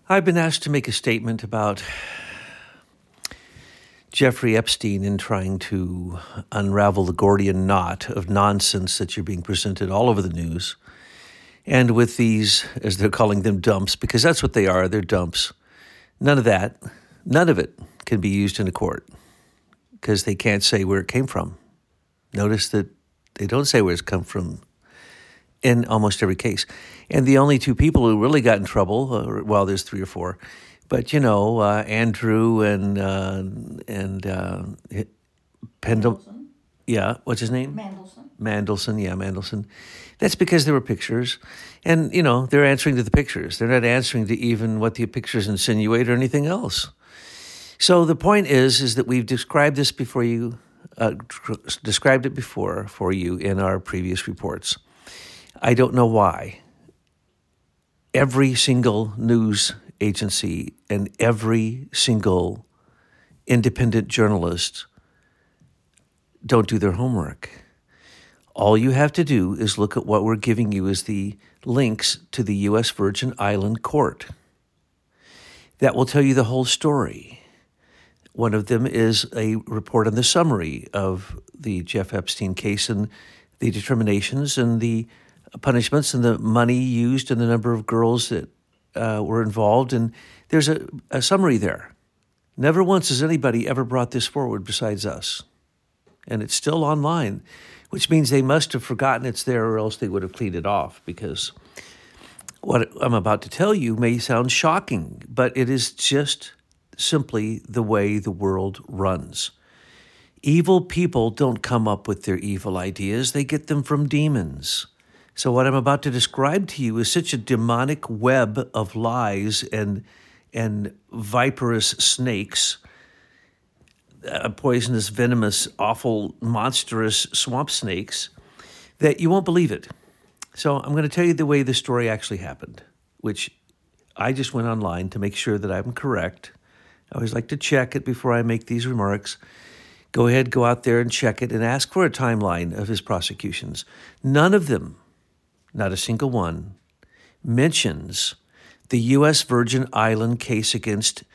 I've been asked to make a statement about Jeffrey Epstein in trying to unravel the Gordian knot of nonsense that you're being presented all over the news. And with these, as they're calling them, dumps, because that's what they are, they're dumps. None of it can be used in a court because they can't say where it came from. Notice that they don't say where it's come from in almost every case. And the only two people who really got in trouble, well, there's three or four, but Andrew and Pendle, yeah, what's his name? Mandelson. That's because there were pictures, and they're answering to the pictures. They're not answering to even what the pictures insinuate or anything else. So the point is that we've described this before you, described it before for you in our previous reports. I don't know why every single news agency and every single independent journalist don't do their homework. All you have to do is look at what we're giving you as the links to the U.S. Virgin Island court. That will tell you the whole story. One of them is a report on the summary of the Jeff Epstein case and the determinations and the punishments and the money used and the number of girls that were involved. And there's a summary there. Never once has anybody ever brought this forward besides us. And it's still online, which means they must have forgotten it's there or else they would have cleaned it off, because what I'm about to tell you may sound shocking, but it is just simply the way the world runs. Evil people don't come up with their evil ideas. They get them from demons. So what I'm about to describe to you is such a demonic web of lies and viperous snakes, poisonous, venomous, awful, monstrous swamp snakes, that you won't believe it. So I'm going to tell you the way the story actually happened, which I just went online to make sure that I'm correct. I always like to check it before I make these remarks. Go ahead, go out there and check it and ask for a timeline of his prosecutions. None of them, not a single one, mentions the U.S. Virgin Island case against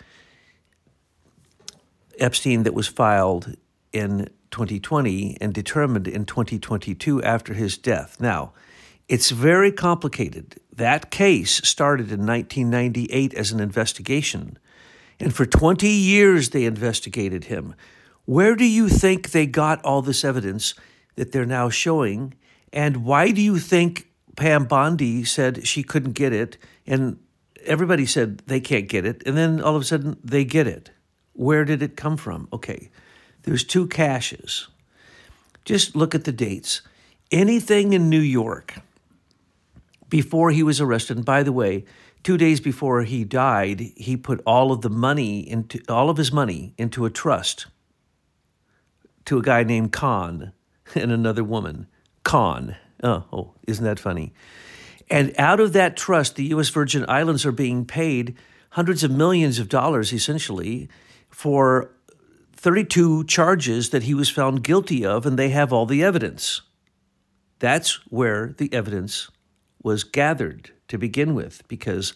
Epstein that was filed in 2020 and determined in 2022 after his death. Now, it's very complicated. That case started in 1998 as an investigation, and for 20 years they investigated him. Where do you think they got all this evidence that they're now showing? And why do you think Pam Bondi said she couldn't get it, and everybody said they can't get it, and then all of a sudden they get it? Where did it come from? Okay, there's two caches. Just look at the dates. Anything in New York before he was arrested, and by the way, 2 days before he died, he put all of his money into a trust to a guy named Khan and another woman. Khan. Oh, isn't that funny? And out of that trust, the U.S. Virgin Islands are being paid hundreds of millions of dollars, essentially, for 32 charges that he was found guilty of, and they have all the evidence. That's where the evidence was gathered to begin with, because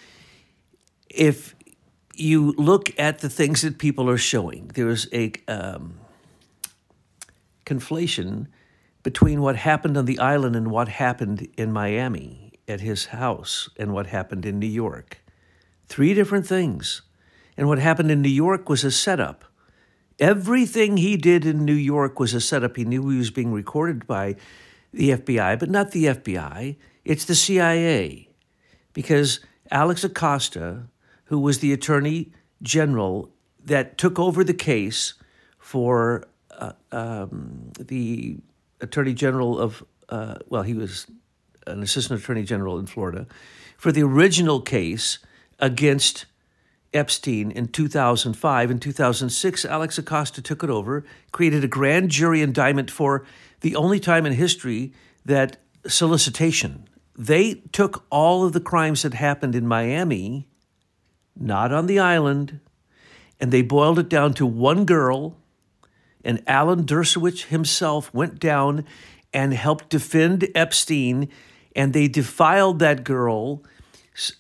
if you look at the things that people are showing, there's a conflation between what happened on the island and what happened in Miami at his house and what happened in New York. Three different things. And what happened in New York was a setup. Everything he did in New York was a setup. He knew he was being recorded by the FBI, but not the FBI. It's the CIA. Because Alex Acosta, who was the Attorney General that took over the case for the Attorney General of, he was an Assistant Attorney General in Florida, for the original case against Epstein in 2005. In 2006, Alex Acosta took it over, created a grand jury indictment for the only time in history that solicitation. They took all of the crimes that happened in Miami, not on the island, and they boiled it down to one girl, and Alan Dershowitz himself went down and helped defend Epstein, and they defiled that girl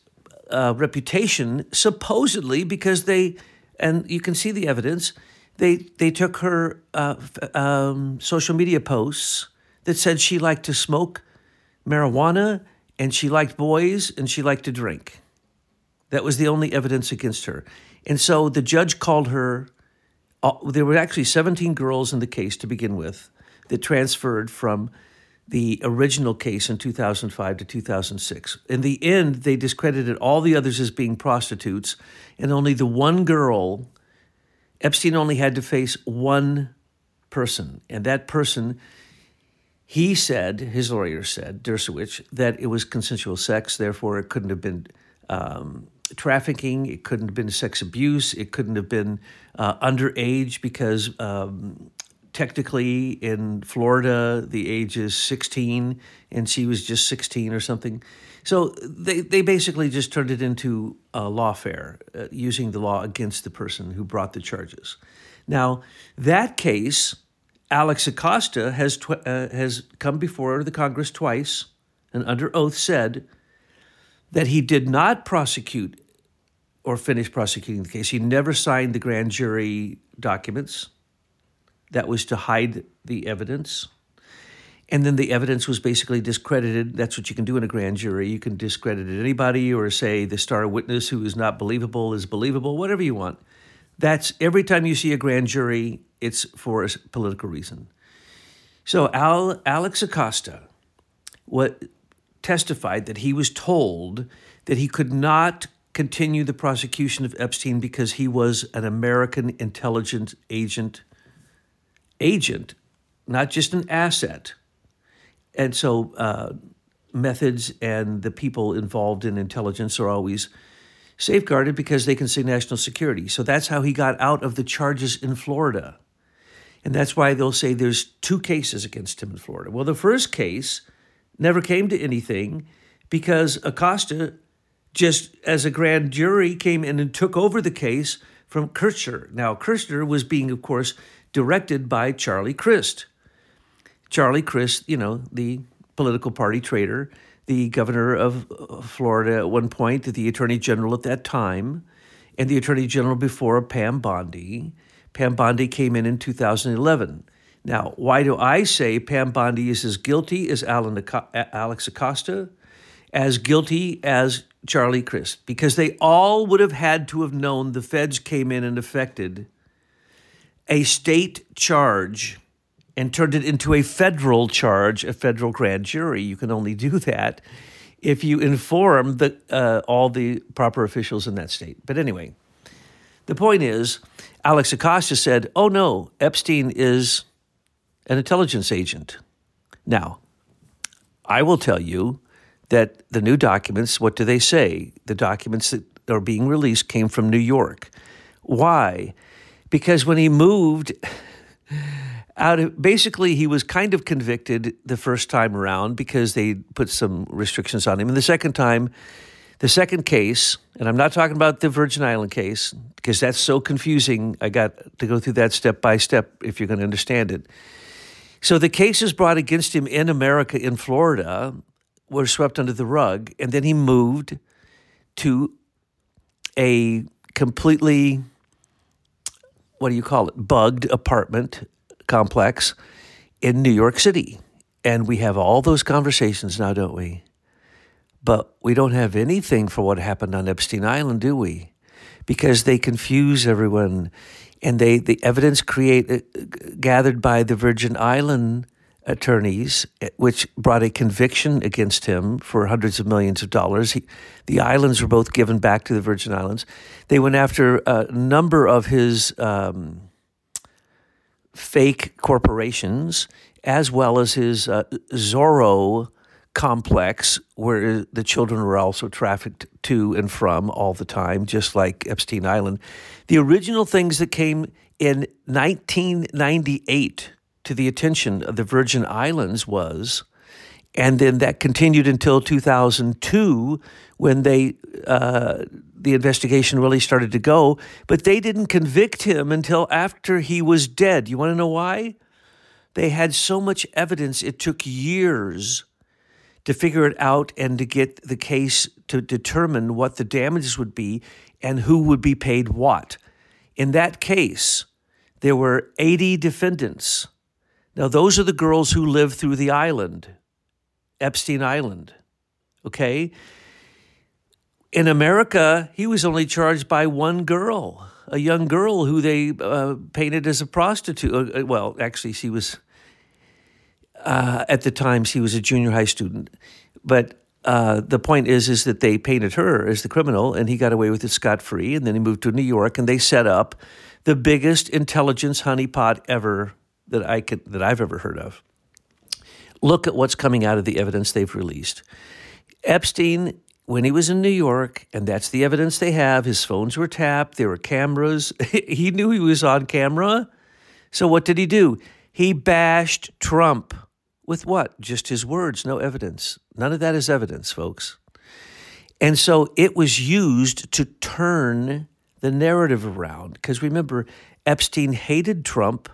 reputation, supposedly because and you can see the evidence, they took her social media posts that said she liked to smoke marijuana and she liked boys and she liked to drink. That was the only evidence against her. And so the judge called her, there were actually 17 girls in the case to begin with that transferred from the original case in 2005 to 2006. In the end, they discredited all the others as being prostitutes, and only the one girl, Epstein only had to face one person, and that person, he said, his lawyer said, Dershowitz, that it was consensual sex, therefore it couldn't have been trafficking, it couldn't have been sex abuse, it couldn't have been underage because technically in Florida the age is 16 and she was just 16 or something. So they basically just turned it into a lawfare, using the law against the person who brought the charges. Now, that case, Alex Acosta has come before the Congress twice and under oath said that he did not prosecute or finish prosecuting the case. He never signed the grand jury documents. That was to hide the evidence. And then the evidence was basically discredited. That's what you can do in a grand jury. You can discredit anybody or say the star witness who is not believable is believable, whatever you want. That's every time you see a grand jury, it's for a political reason. So Alex Acosta testified that he was told that he could not continue the prosecution of Epstein because he was an American intelligence agent, not just an asset. And so methods and the people involved in intelligence are always safeguarded because they can say national security. So that's how he got out of the charges in Florida. And that's why they'll say there's 2 cases against him in Florida. Well, the first case never came to anything because Acosta, just as a grand jury, came in and took over the case from Kirchner. Now, Kirchner was being, of course, directed by Charlie Crist. Charlie Crist, the political party traitor, the governor of Florida at one point, the attorney general at that time, and the attorney general before, Pam Bondi. Pam Bondi came in 2011. Now, why do I say Pam Bondi is as guilty as Alex Acosta, as guilty as Charlie Crist? Because they all would have had to have known the feds came in and effected a state charge and turned it into a federal charge, a federal grand jury. You can only do that if you inform all the proper officials in that state. But anyway, the point is, Alex Acosta said, oh no, Epstein is an intelligence agent. Now, I will tell you that the new documents, what do they say? The documents that are being released came from New York. Why? Because when he moved basically he was kind of convicted the first time around because they put some restrictions on him. And the second case, and I'm not talking about the Virgin Island case because that's so confusing. I got to go through that step by step if you're going to understand it. So the cases brought against him in America, in Florida, were swept under the rug. And then he moved to a completely, bugged apartment complex in New York City. And we have all those conversations now, don't we? But we don't have anything for what happened on Epstein Island, do we? Because they confuse everyone. And the evidence gathered by the Virgin Island attorneys, which brought a conviction against him for hundreds of millions of dollars. The islands were both given back to the Virgin Islands. They went after a number of his fake corporations, as well as his Zorro complex, where the children were also trafficked to and from all the time, just like Epstein Island. The original things that came in 1998 to the attention of the Virgin Islands was, and then that continued until 2002 when the investigation really started to go, but they didn't convict him until after he was dead. You want to know why? They had so much evidence, it took years to figure it out and to get the case to determine what the damages would be and who would be paid what. In that case, there were 80 defendants. Now, those are the girls who lived through the island, Epstein Island, okay? In America, he was only charged by one girl, a young girl who they painted as a prostitute. Well, actually, she was, at the time, she was a junior high student. But the point is that they painted her as the criminal, and he got away with it scot-free, and then he moved to New York, and they set up the biggest intelligence honeypot ever that I've ever heard of. Look at what's coming out of the evidence they've released. Epstein, when he was in New York, and that's the evidence they have, his phones were tapped, there were cameras. He knew he was on camera. So what did he do? He bashed Trump. With what? Just his words, no evidence. None of that is evidence, folks. And so it was used to turn the narrative around. Because remember, Epstein hated Trump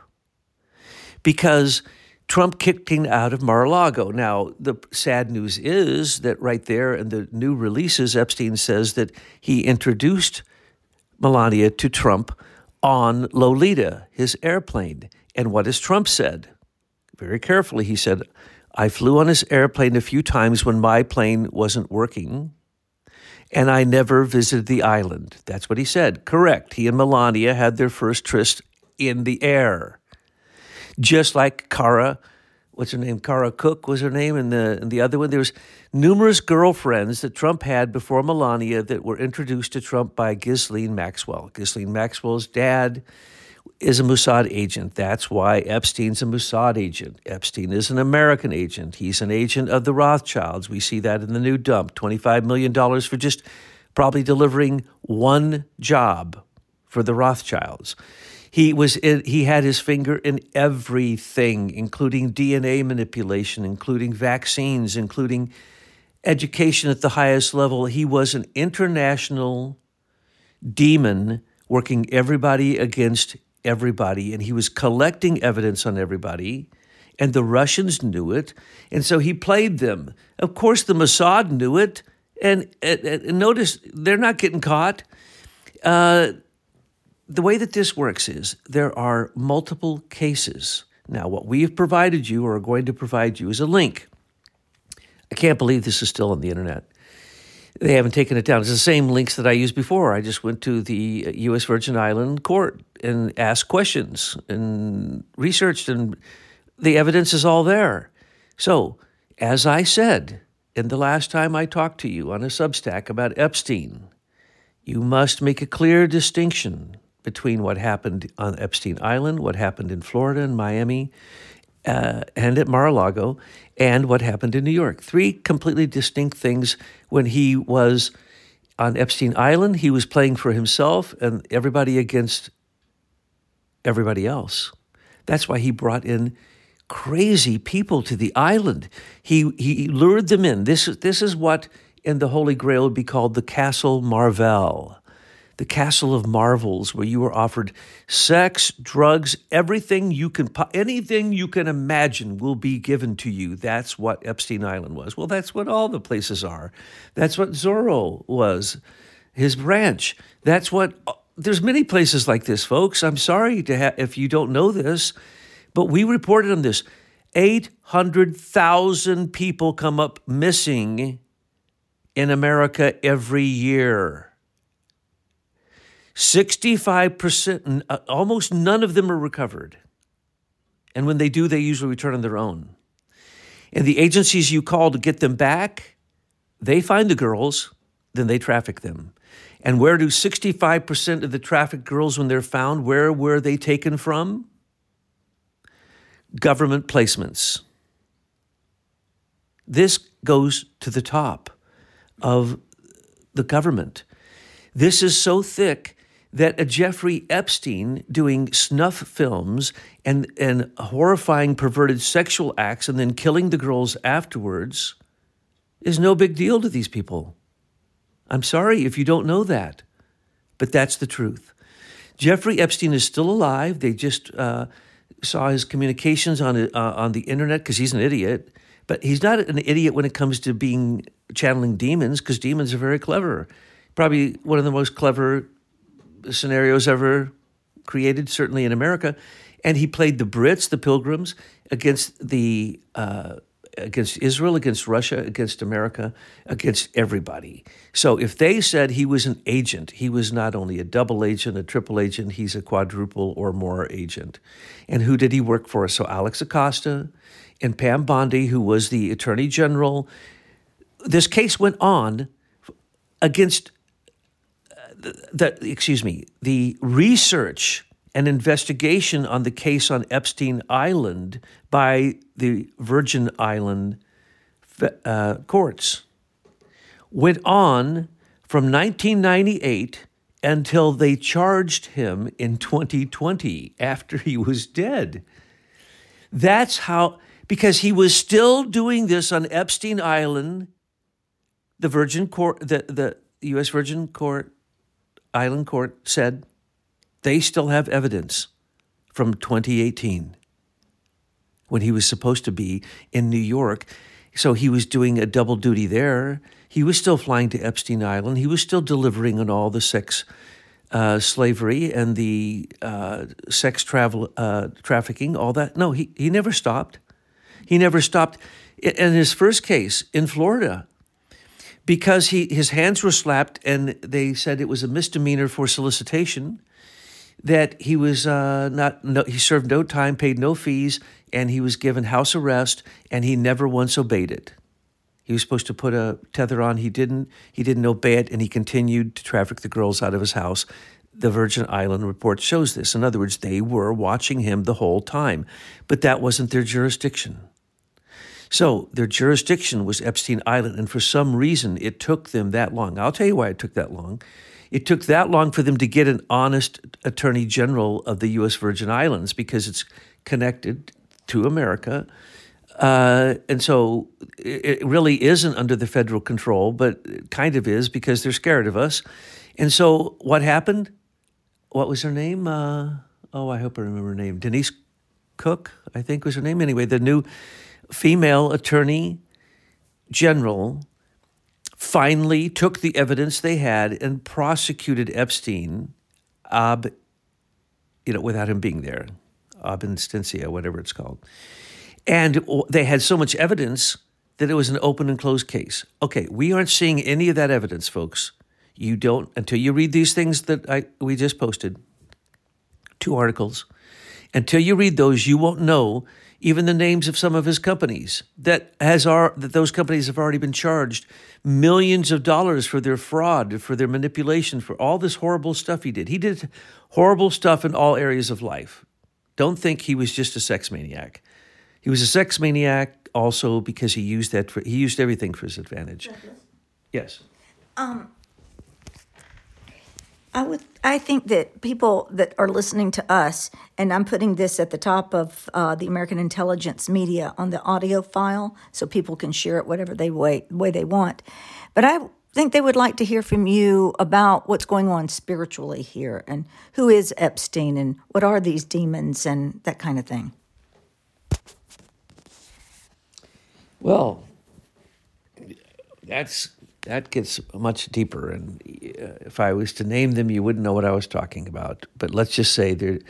because Trump kicked him out of Mar-a-Lago. Now, the sad news is that right there in the new releases, Epstein says that he introduced Melania to Trump on Lolita, his airplane. And what has Trump said? Very carefully, he said, I flew on his airplane a few times when my plane wasn't working, and I never visited the island. That's what he said. Correct. He and Melania had their first tryst in the air. Just like Kara, what's her name? Kara Cook was her name, and the other one. There was numerous girlfriends that Trump had before Melania that were introduced to Trump by Ghislaine Maxwell. Ghislaine Maxwell's dad is a Mossad agent. That's why Epstein's a Mossad agent. Epstein is an American agent. He's an agent of the Rothschilds. We see that in the new dump, $25 million for just probably delivering one job for the Rothschilds. He had his finger in everything, including DNA manipulation, including vaccines, including education at the highest level. He was an international demon working everybody against everybody, and he was collecting evidence on everybody, and the Russians knew it, and so he played them. Of course, the Mossad knew it, and notice they're not getting caught. The way that this works is there are multiple cases. Now, what we have provided you or are going to provide you is a link. I can't believe this is still on the internet. They haven't taken it down. It's the same links that I used before. I just went to the U.S. Virgin Island court and asked questions and researched, and the evidence is all there. So, as I said in the last time I talked to you on a Substack about Epstein, you must make a clear distinction between what happened on Epstein Island, what happened in Florida and Miami, and at Mar-a-Lago, and what happened in New York. Three completely distinct things. When he was on Epstein Island, he was playing for himself and everybody against everybody else. That's why he brought in crazy people to the island. He lured them in. This is what in the Holy Grail would be called the Castle Marvel. The Castle of Marvels, where you were offered sex, drugs, anything you can imagine will be given to you. That's what Epstein Island was. Well, that's what all the places are. That's what Zorro was, his branch. There's many places like this, folks. I'm sorry if you don't know this, but we reported on this. 800,000 people come up missing in America every year. 65%, almost none of them are recovered. And when they do, they usually return on their own. And the agencies you call to get them back, they find the girls, then they traffic them. And where do 65% of the trafficked girls, when they're found, where were they taken from? Government placements. This goes to the top of the government. This is so thick that a Jeffrey Epstein doing snuff films and horrifying perverted sexual acts and then killing the girls afterwards is no big deal to these people. I'm sorry if you don't know that, but that's the truth. Jeffrey Epstein is still alive. They just saw his communications on the internet because he's an idiot. But he's not an idiot when it comes to channeling demons, because demons are very clever. Probably one of the most clever scenarios ever created, certainly in America. And he played the Brits, the Pilgrims, against Israel, against Russia, against America, against everybody. So if they said he was an agent, he was not only a double agent, a triple agent, he's a quadruple or more agent. And who did he work for? So Alex Acosta and Pam Bondi, who was the Attorney General. This case went on against the research and investigation on the case on Epstein Island by the Virgin Island courts went on from 1998 until they charged him in 2020 after he was dead. That's how, because he was still doing this on Epstein Island, the Virgin Court, the U.S. Virgin Island Court said they still have evidence from 2018 when he was supposed to be in New York. So he was doing a double duty there. He was still flying to Epstein Island. He was still delivering on all the sex slavery and the sex trafficking, all that. No, he never stopped. He never stopped. In his first case in Florida, because his hands were slapped and they said it was a misdemeanor for solicitation, that he was he served no time, paid no fees, and he was given house arrest, and he never once obeyed it. He was supposed to put a tether on. He didn't obey it, and he continued to traffic the girls out of his house. The Virgin Island report shows this. In other words, they were watching him the whole time, but that wasn't their jurisdiction. So their jurisdiction was Epstein Island, and for some reason, it took them that long. I'll tell you why it took that long. It took that long for them to get an honest attorney general of the U.S. Virgin Islands, because it's connected to America. And so it really isn't under the federal control, but it kind of is, because they're scared of us. And so what happened? What was her name? I hope I remember her name. Denise Cook, I think was her name. Anyway, the new female attorney general finally took the evidence they had and prosecuted Epstein without him being there, ab instantia, whatever it's called. And they had so much evidence that it was an open and closed case. Okay, we aren't seeing any of that evidence, folks. You don't, until you read these things that we just posted, 2 articles. Until you read those, you won't know even the names of some of his companies that those companies have already been charged millions of dollars for their fraud, for their manipulation, for all this horrible stuff he did. He did horrible stuff in all areas of life. Don't think he was just a sex maniac. He was a sex maniac also because he used everything for his advantage. Yes. I think that people that are listening to us, and I'm putting this at the top of the American Intelligence Media on the audio file so people can share it whatever way they want. But I think they would like to hear from you about what's going on spiritually here, and who is Epstein, and what are these demons, and that kind of thing. Well, that gets much deeper, and if I was to name them, you wouldn't know what I was talking about. But let's just say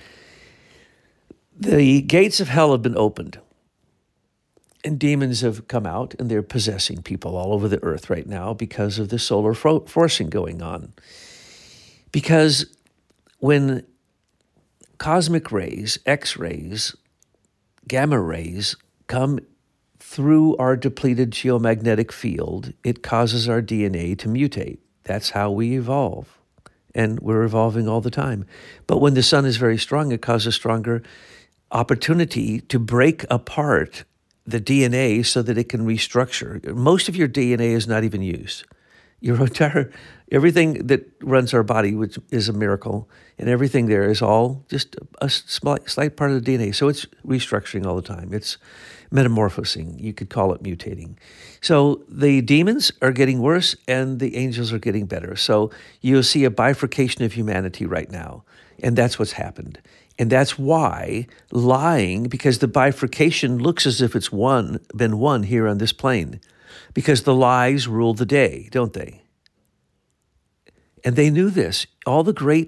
the gates of hell have been opened, and demons have come out, and they're possessing people all over the earth right now because of the solar forcing going on. Because when cosmic rays, X-rays, gamma rays come through our depleted geomagnetic field, it causes our DNA to mutate. That's how we evolve. And we're evolving all the time. But when the sun is very strong, it causes stronger opportunity to break apart the DNA so that it can restructure. Most of your DNA is not even used. Everything that runs our body, which is a miracle, and everything there is all just a slight part of the DNA. So it's restructuring all the time. It's metamorphosing. You could call it mutating. So the demons are getting worse and the angels are getting better. So you'll see a bifurcation of humanity right now. And that's what's happened. And that's why lying, because the bifurcation looks as if it's been won here on this plane, because the lies rule the day, don't they? And they knew this. All the great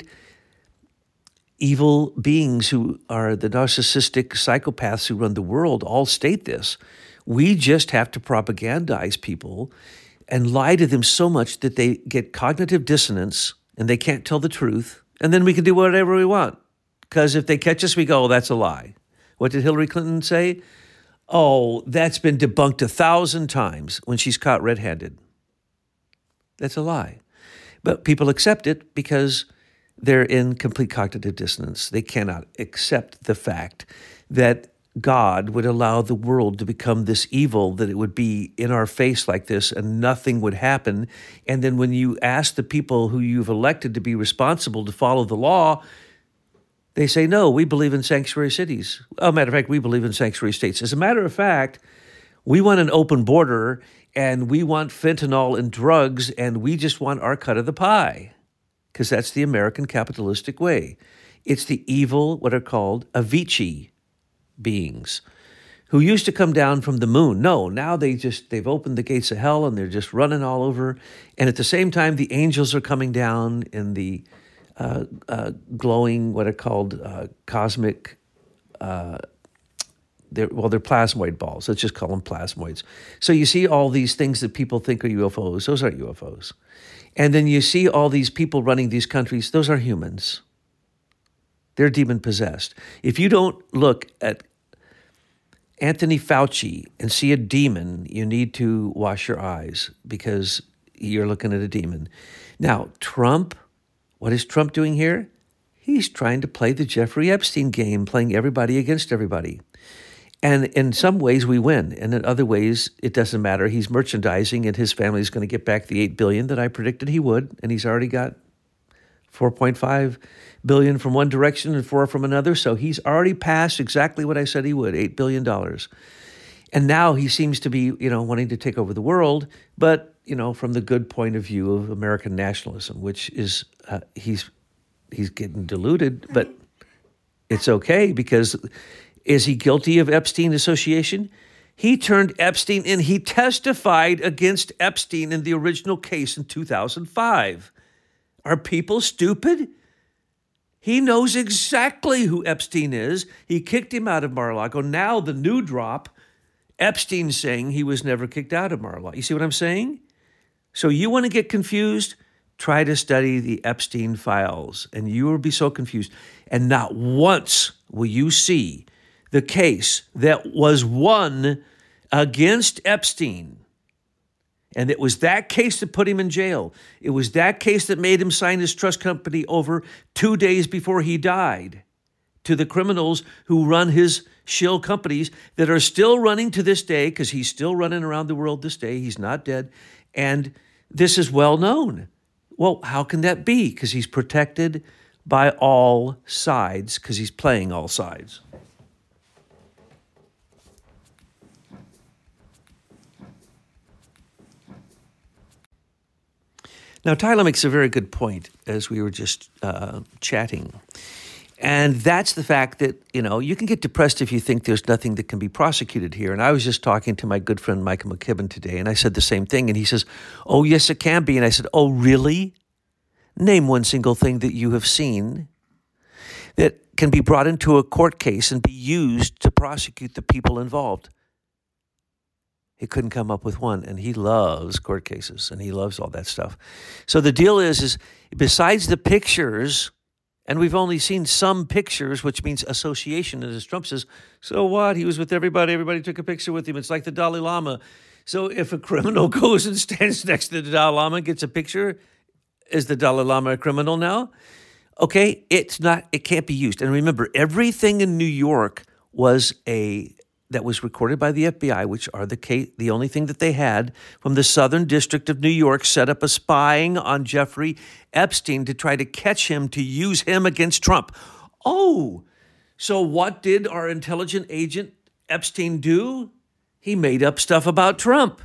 evil beings who are the narcissistic psychopaths who run the world all state this. We just have to propagandize people and lie to them so much that they get cognitive dissonance and they can't tell the truth. And then we can do whatever we want. Because if they catch us, we go, oh, that's a lie. What did Hillary Clinton say? Oh, that's been debunked 1,000 times when she's caught red-handed. That's a lie. But people accept it because they're in complete cognitive dissonance. They cannot accept the fact that God would allow the world to become this evil, that it would be in our face like this and nothing would happen. And then when you ask the people who you've elected to be responsible to follow the law, they say, no, we believe in sanctuary cities. Oh, matter of fact, we believe in sanctuary states. As a matter of fact, we want an open border and we want fentanyl and drugs and we just want our cut of the pie because that's the American capitalistic way. It's the evil, what are called Avicii beings who used to come down from the moon. No, now they've opened the gates of hell and they're just running all over. And at the same time, the angels are coming down in the glowing, what are called cosmic, they're plasmoid balls. Let's just call them plasmoids. So you see all these things that people think are UFOs. Those aren't UFOs. And then you see all these people running these countries. Those are humans. They're demon-possessed. If you don't look at Anthony Fauci and see a demon, you need to wash your eyes because you're looking at a demon. Now, Trump, what is Trump doing here? He's trying to play the Jeffrey Epstein game, playing everybody against everybody. And in some ways we win, and in other ways it doesn't matter. He's merchandising, and his family is going to get back the $8 billion that I predicted he would, and he's already got $4.5 billion from one direction and $4 billion from another. So he's already passed exactly what I said he would, $8 billion. And now he seems to be, wanting to take over the world, but, from the good point of view of American nationalism, which is he's getting diluted, but it's okay because is he guilty of Epstein association? He turned Epstein in. He testified against Epstein in the original case in 2005. Are people stupid? He knows exactly who Epstein is. He kicked him out of Mar-a-Lago. Now the new drop, Epstein's saying he was never kicked out of Mar-a-Lago. You see what I'm saying? So you want to get confused? Try to study the Epstein files, and you will be so confused. And not once will you see the case that was won against Epstein. And it was that case that put him in jail. It was that case that made him sign his trust company over 2 days before he died to the criminals who run his shill companies that are still running to this day because he's still running around the world this day. He's not dead. And this is well known. Well, how can that be? Because he's protected by all sides because he's playing all sides. Now, Tyler makes a very good point as we were just chatting. And that's the fact that, you can get depressed if you think there's nothing that can be prosecuted here. And I was just talking to my good friend Michael McKibben today, and I said the same thing. And he says, oh, yes, it can be. And I said, oh, really? Name one single thing that you have seen that can be brought into a court case and be used to prosecute the people involved. He couldn't come up with one, and he loves court cases, and he loves all that stuff. So the deal is besides the pictures, and we've only seen some pictures, which means association, and as Trump says, so what? He was with everybody. Everybody took a picture with him. It's like the Dalai Lama. So if a criminal goes and stands next to the Dalai Lama and gets a picture, is the Dalai Lama a criminal now? Okay, it can't be used. And remember, everything in New York that was recorded by the FBI, which are the only thing that they had from the Southern District of New York, set up a spying on Jeffrey Epstein to try to catch him, to use him against Trump. Oh, so what did our intelligent agent Epstein do? He made up stuff about Trump.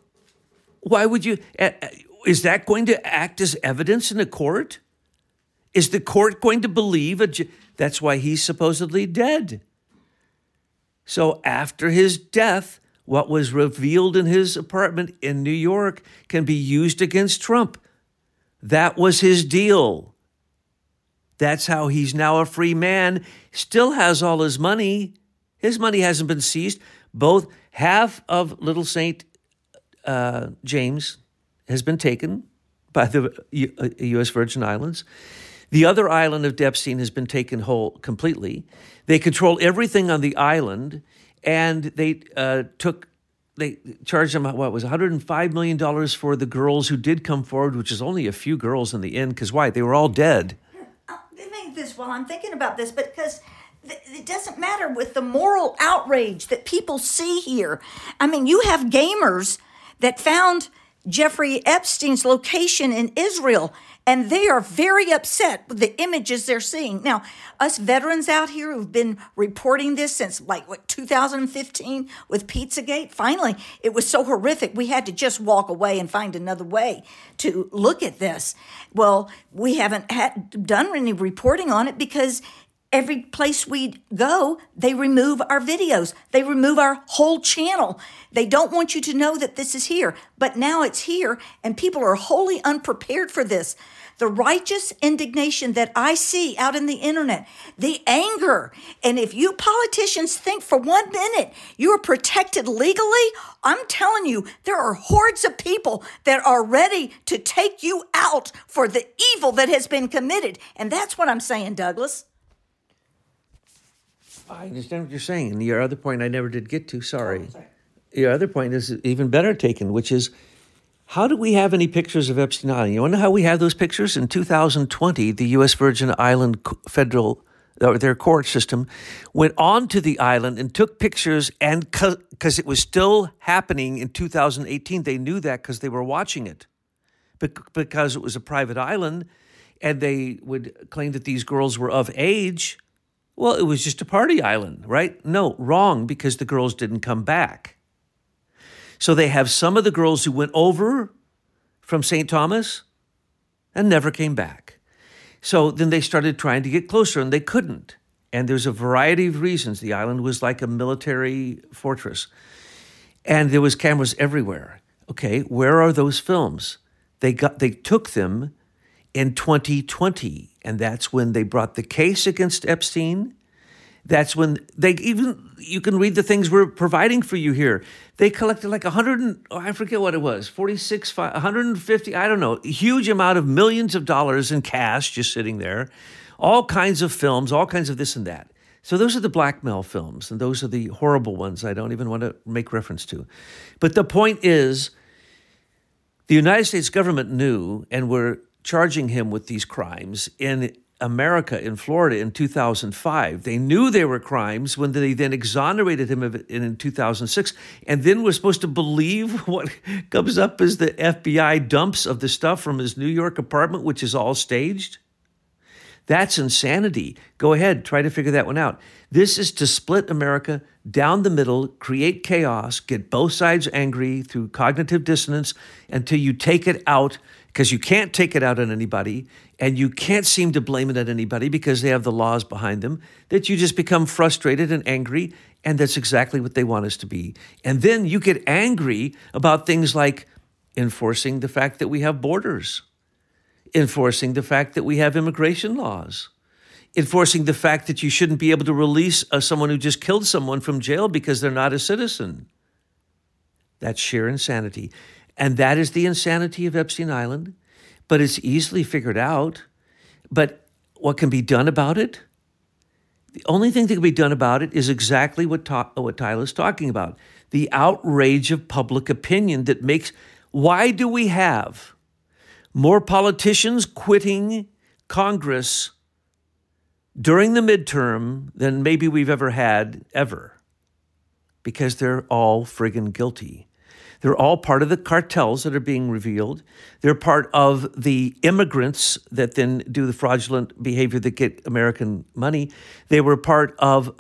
Why would you? Is that going to act as evidence in a court? Is the court going to believe that's why he's supposedly dead? So after his death, what was revealed in his apartment in New York can be used against Trump. That was his deal. That's how he's now a free man, still has all his money. His money hasn't been seized. Both half of Little St. James has been taken by the U.S. Virgin Islands. The other island of Epstein has been taken whole completely. They control everything on the island, and they charged them, what was $105 million for the girls who did come forward, which is only a few girls in the end, because why? They were all dead. Let me this while I'm thinking about this, because it doesn't matter with the moral outrage that people see here. I mean, you have gamers that found Jeffrey Epstein's location in Israel, and they are very upset with the images they're seeing. Now, us veterans out here who've been reporting this since 2015 with Pizzagate, finally, it was so horrific, we had to just walk away and find another way to look at this. Well, we haven't done any reporting on it because every place we go, they remove our videos. They remove our whole channel. They don't want you to know that this is here. But now it's here, and people are wholly unprepared for this. The righteous indignation that I see out in the internet, the anger. And if you politicians think for 1 minute you are protected legally, I'm telling you, there are hordes of people that are ready to take you out for the evil that has been committed. And that's what I'm saying, Douglas. I understand what you're saying. And your other point I never did get to, sorry. Your other point is even better taken, which is, how do we have any pictures of Epstein Island? You want to know how we have those pictures? In 2020, the U.S. Virgin Island federal, their court system, went onto the island and took pictures, and because it was still happening in 2018, they knew that because they were watching it, because it was a private island, and they would claim that these girls were of age. Well, it was just a party island, right? No, wrong, because the girls didn't come back. So they have some of the girls who went over from St. Thomas and never came back. So then they started trying to get closer, and they couldn't. And there's a variety of reasons. The island was like a military fortress, and there was cameras everywhere. Okay, where are those films? They took them in 2020, and that's when they brought the case against Epstein. That's when you can read the things we're providing for you here. They collected like 100, I forget what it was, 150, I don't know, a huge amount of millions of dollars in cash just sitting there, all kinds of films, all kinds of this and that. So those are the blackmail films, and those are the horrible ones I don't even want to make reference to. But the point is, the United States government knew and were charging him with these crimes in America, in Florida, in 2005. They knew they were crimes when they then exonerated him in 2006, and then we're supposed to believe what comes up as the FBI dumps of the stuff from his New York apartment, which is all staged. That's insanity. Go ahead, try to figure that one out. This is to split America down the middle, create chaos, get both sides angry through cognitive dissonance until you take it out, because you can't take it out on anybody, and you can't seem to blame it on anybody because they have the laws behind them, that you just become frustrated and angry, and that's exactly what they want us to be. And then you get angry about things like enforcing the fact that we have borders, enforcing the fact that we have immigration laws, enforcing the fact that you shouldn't be able to release someone who just killed someone from jail because they're not a citizen. That's sheer insanity. And that is the insanity of Epstein Island, but it's easily figured out. But what can be done about it? The only thing that can be done about it is exactly what Tyler's talking about, the outrage of public opinion that makes, why do we have more politicians quitting Congress during the midterm than maybe we've ever had, ever? Because they're all friggin' guilty. They're all part of the cartels that are being revealed. They're part of the immigrants that then do the fraudulent behavior that get American money. They were part of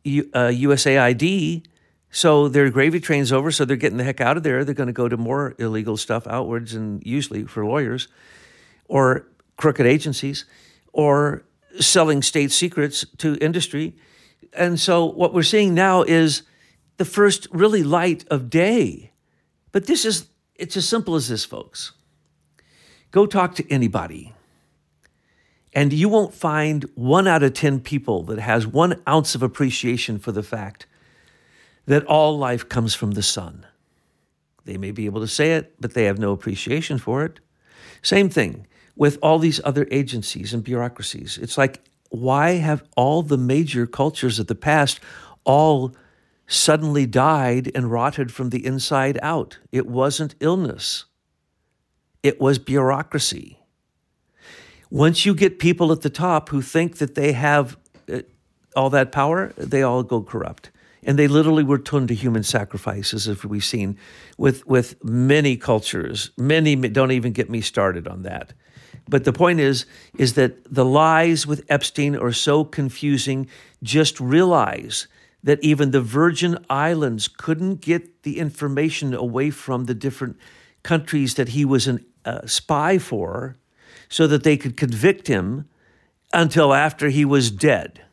USAID. So their gravy train's over, so they're getting the heck out of there. They're going to go to more illegal stuff outwards, and usually for lawyers or crooked agencies, or selling state secrets to industry. And so what we're seeing now is the first really light of day. But it's as simple as this, folks. Go talk to anybody, and you won't find 1 out of 10 people that has 1 ounce of appreciation for the fact that all life comes from the sun. They may be able to say it, but they have no appreciation for it. Same thing with all these other agencies and bureaucracies. It's like, why have all the major cultures of the past all suddenly died and rotted from the inside out? It wasn't illness. It was bureaucracy. Once you get people at the top who think that they have all that power, they all go corrupt. And they literally were turned to human sacrifices, as we've seen with many cultures. Many, don't even get me started on that. But the point is that the lies with Epstein are so confusing. Just realize that even the Virgin Islands couldn't get the information away from the different countries that he was a spy for so that they could convict him until after he was dead.